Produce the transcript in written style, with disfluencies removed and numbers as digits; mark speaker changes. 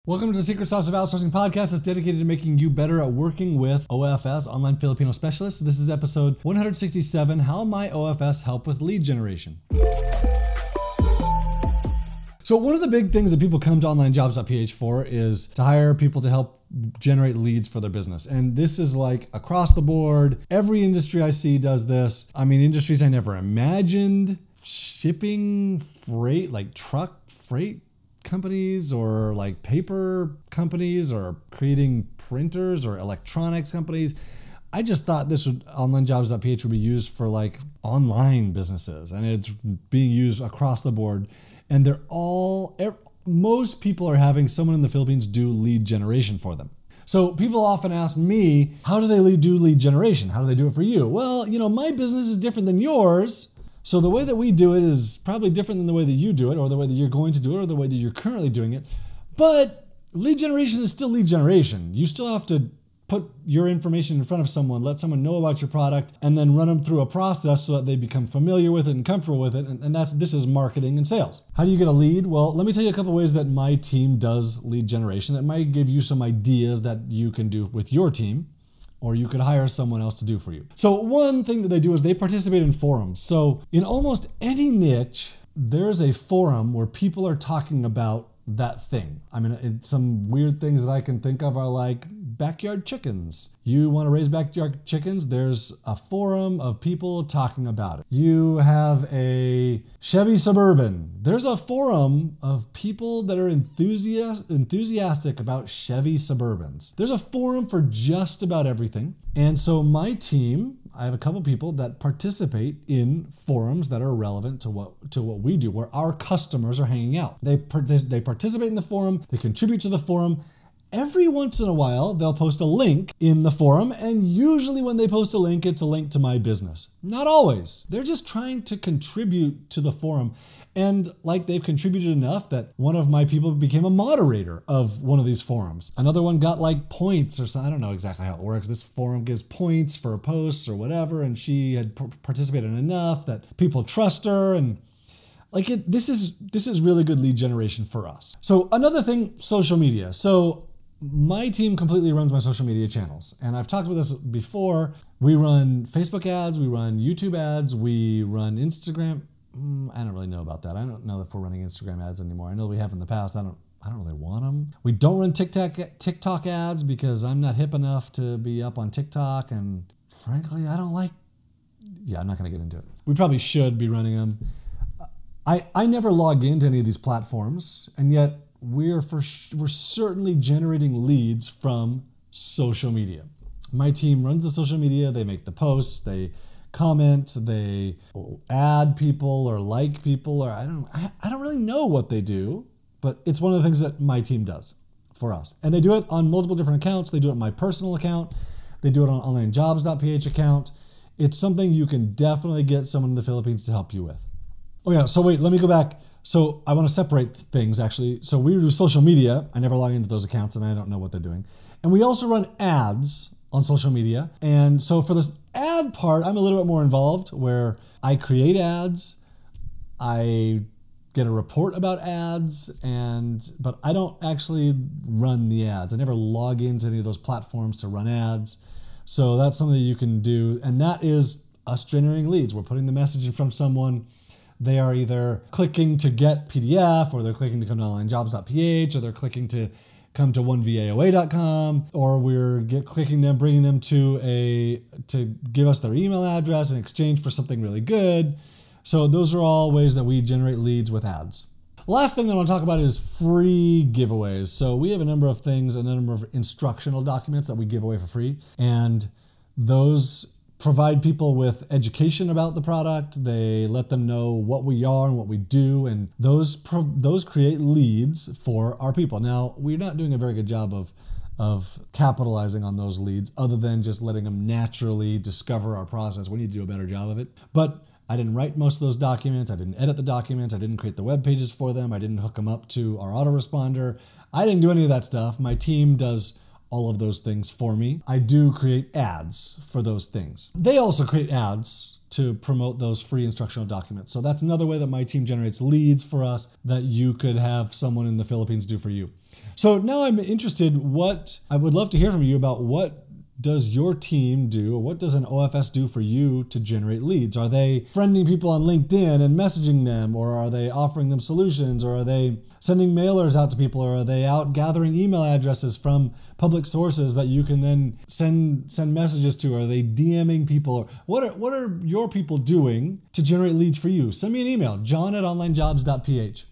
Speaker 1: Welcome to the Secret Sauce of Outsourcing podcast. It's dedicated to making you better at working with OFS, Online Filipino Specialists. This is episode 167, How My OFS Help with Lead Generation. So one of the big things that people come to onlinejobs.ph for is to hire people to help generate leads for their business. And this is like across the board. Every industry I see does this. I mean, industries I never imagined. Shipping, freight, like truck freight companies, or like paper companies, or creating printers, or electronics companies. I just thought onlinejobs.ph would be used for like online businesses, and it's being used across the board. And most people are having someone in the Philippines do lead generation for them. So people often ask me, how do they do lead generation? How do they do it for you? Well, my business is different than yours. So the way that we do it is probably different than the way that you do it, or the way that you're going to do it, or the way that you're currently doing it. But lead generation is still lead generation. You still have to put your information in front of someone, let someone know about your product, and then run them through a process so that they become familiar with it and comfortable with it. And this is marketing and sales. How do you get a lead? Well, let me tell you a couple ways that my team does lead generation that might give you some ideas that you can do with your team, or you could hire someone else to do for you. So one thing that they do is they participate in forums. So in almost any niche, there's a forum where people are talking about that thing. I mean, some weird things that I can think of are like backyard chickens. You want to raise backyard chickens? There's a forum of people talking about it. You have a Chevy Suburban. There's a forum of people that are enthusiastic about Chevy Suburbans. There's a forum for just about everything. And so my team, I have a couple people that participate in forums that are relevant to what we do, where our customers are hanging out. They participate in the forum, they contribute to the forum. Every once in a while, they'll post a link in the forum, and usually when they post a link, it's a link to my business. Not always. They're just trying to contribute to the forum. And like they've contributed enough that one of my people became a moderator of one of these forums. Another one got like points or something. I don't know exactly how it works. This forum gives points for posts or whatever, and she had participated enough that people trust her, and this is really good lead generation for us. So another thing, social media. So my team completely runs my social media channels, and I've talked about this before. We run Facebook ads, we run YouTube ads, we run Instagram. I don't really know about that. I don't know if we're running Instagram ads anymore. I know we have in the past. I don't really want them. We don't run TikTok ads because I'm not hip enough to be up on TikTok, and frankly, I'm not going to get into it. We probably should be running them. I never log into any of these platforms, and yet we're certainly generating leads from social media. My team runs the social media. They make the posts. They comment. They add people or like people, or I don't really know what they do, but it's one of the things that my team does for us. And they do it on multiple different accounts. They do it on my personal account. They do it on onlinejobs.ph account. It's something you can definitely get someone in the Philippines to help you with. Oh yeah, so wait, let me go back. So I want to separate things actually. So we do social media. I never log into those accounts and I don't know what they're doing. And we also run ads on social media. And so for this ad part, I'm a little bit more involved, where I create ads, I get a report about ads, but I don't actually run the ads. I never log into any of those platforms to run ads. So that's something that you can do. And that is us generating leads. We're putting the message in front of someone. They are either clicking to get PDF, or they're clicking to come to onlinejobs.ph, or they're clicking to come to onevaoa.com, or we're clicking them, bringing them to give us their email address in exchange for something really good. So those are all ways that we generate leads with ads. The last thing that I want to talk about is free giveaways. So we have a number of things, a number of instructional documents that we give away for free, and those provide people with education about the product. They let them know what we are and what we do, and those create leads for our people. Now, we're not doing a very good job of capitalizing on those leads, other than just letting them naturally discover our process. We need to do a better job of it. But I didn't write most of those documents. I didn't edit the documents. I didn't create the web pages for them. I didn't hook them up to our autoresponder. I didn't do any of that stuff. My team does all of those things for me. I do create ads for those things. They also create ads to promote those free instructional documents. So that's another way that my team generates leads for us that you could have someone in the Philippines do for you. So now I'm interested, I would love to hear from you about what does your team do, or what does an OFS do for you to generate leads? Are they friending people on LinkedIn and messaging them, or are they offering them solutions, or are they sending mailers out to people, or are they out gathering email addresses from public sources that you can then send messages to? Are they DMing people? What are your people doing to generate leads for you? Send me an email, john@onlinejobs.ph.